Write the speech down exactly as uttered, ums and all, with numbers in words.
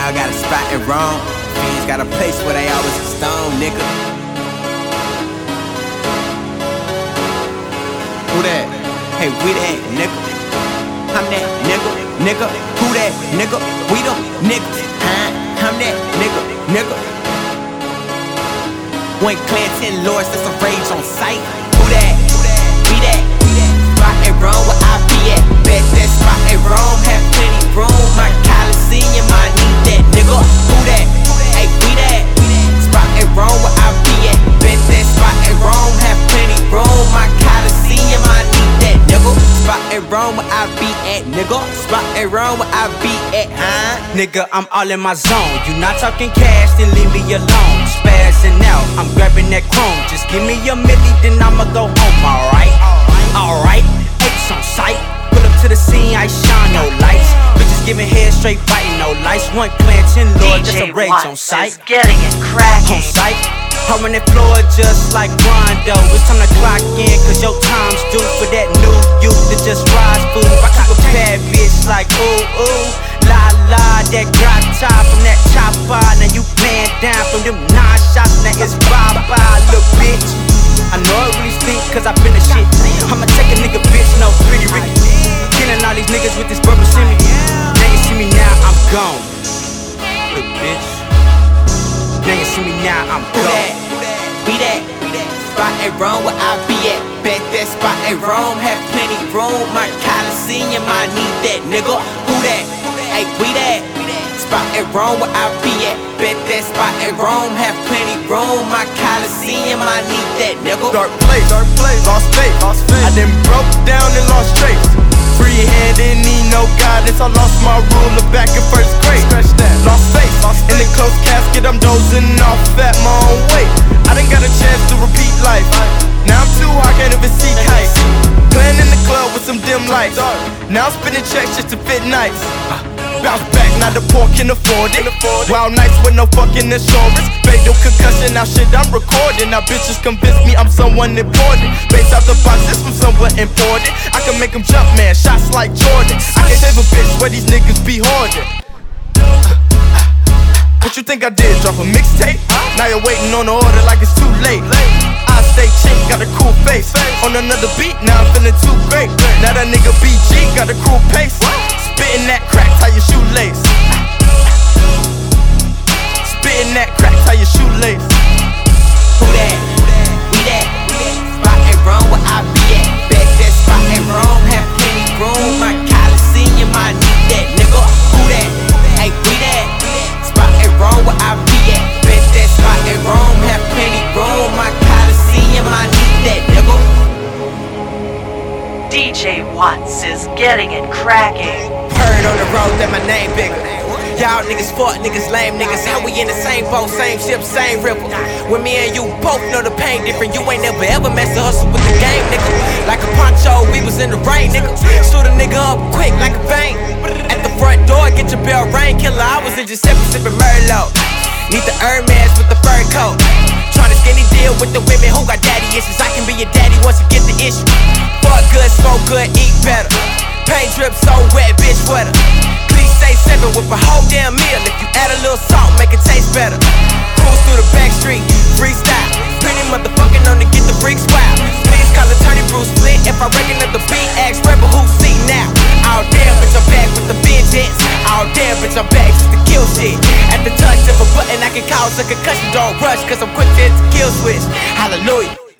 Y'all got a spot in Rome. Fiends got a place where they always a stone, nigga. Who that? Hey, we that, nigga. I'm that nigga, nigga. Who that, nigga? We them niggas, huh? I'm that nigga, nigga. One clan, ten lords, that's a rage on sight. Who that? We that. Spot in Rome where I be at. Bet that spot in Rome have plenty room. My Coliseum, I need that, nigga. Who that? Hey, we that. Spot in Rome where I be at. Bet that spot in Rome have plenty room. My Coliseum, I need that, nigga. Spot in Rome where I be at, nigga. Spot in Rome where I be at, huh? Nigga, I'm all in my zone. You not talking cash, then leave me alone. Spazzing out, I'm grabbing that chrome. Just give me a milli, then I'ma go home, alright? Alright, H on sight. Pull up to the scene, I shine no lights. Bitches giving head straight biting, no lights. One clan, ten lord, just a rage on sight. Getting it cracking. On sight. I run that floor just like Rondo. It's time to clock in, cause your time's due for that new youth that just rise food. I keep a bad bitch like ooh, ooh. La la, that grot top from that chopper. Now you playing down from them nine shots. Now it's bye bye, little bitch. I know it really stink cause I been a shit. I'ma take a nigga bitch, no pretty Ricky. Killing all these niggas with this purple shimmy. Now you see me now, I'm gone. Little bitch. Now you see me now, I'm gone. We that, spot in Rome where I be at. Bet that spot in Rome have plenty room. My Coliseum, I need that, nigga. Who that? Hey, we that. Spot in Rome where I be at. Bet that spot in Rome have plenty room. My Coliseum, I need that, nigga. Dark place, dark place, lost faith, lost faith. I done broke down and lost trace. Free hand, didn't need no guidance. I lost my ruler back in first grade. Lost faith, lost in the closed casket. I'm dozing off at my own weight. I done got a chance to repeat life. Now I'm too high, can't even see kites. Playing in the club with some dim lights. Now I'm spinning checks just to fit nights. Bounce back, now the poor can afford it. Wild nights with no fucking insurance. Fatal concussion, now shit I'm recording. Now bitches convince me I'm someone important. Based out the box, this from somewhere important. I can make them jump, man, shots like Jordan. I can save a bitch where these niggas be hoarding. What you think I did, drop a mixtape? Now you're waiting on the order like it's too late. I stay chink, got a cool face. On another beat, now I'm feeling too great. Now that nigga B G got a cool pace. Spitting that crack, tie your shoelace. Spitting that crack, tie your shoelace. Who that? We that. Spot in Rome where I be at. Bet that spot in Rome have plenty room. My Coliseum, I need that, nigga. Who that? Hey, we that. Spot in Rome where I be at. Bet that spot in Rome have plenty room. My Coliseum, I need that, nigga. D J Watts is getting it cracking. Heard on the road that my name bigger. Y'all niggas fuck, niggas lame niggas. How we in the same boat, same ship, same river. When me and you both know the pain different. You ain't never ever messed the hustle with the game, nigga. Like a poncho, we was in the rain, nigga. Stood a nigga up quick like a vein. At the front door, get your bell rain killer. I was in Giuseppe sipping Merlot. Need the Hermes with the fur coat. Tryna skinny deal with the women who got daddy issues. I can be your daddy once you get the issue. Fuck good, smoke good, eat better. Paint drip so wet, bitch wetter. Please say seven with a whole damn meal. If you add a little salt, make it taste better. Cruise through the back street, freestyle. Pretty motherfucking on to get the freaks wild. Please call attorney Bruce Split. If I reckon up the beat, ask Rebel who see now. All damn bitch, I'm back with the vengeance. All damn bitch, I'm back just to kill shit. At the touch of a button, I can cause a concussion. Don't rush, cause I'm quick to hit the kill switch. Hallelujah.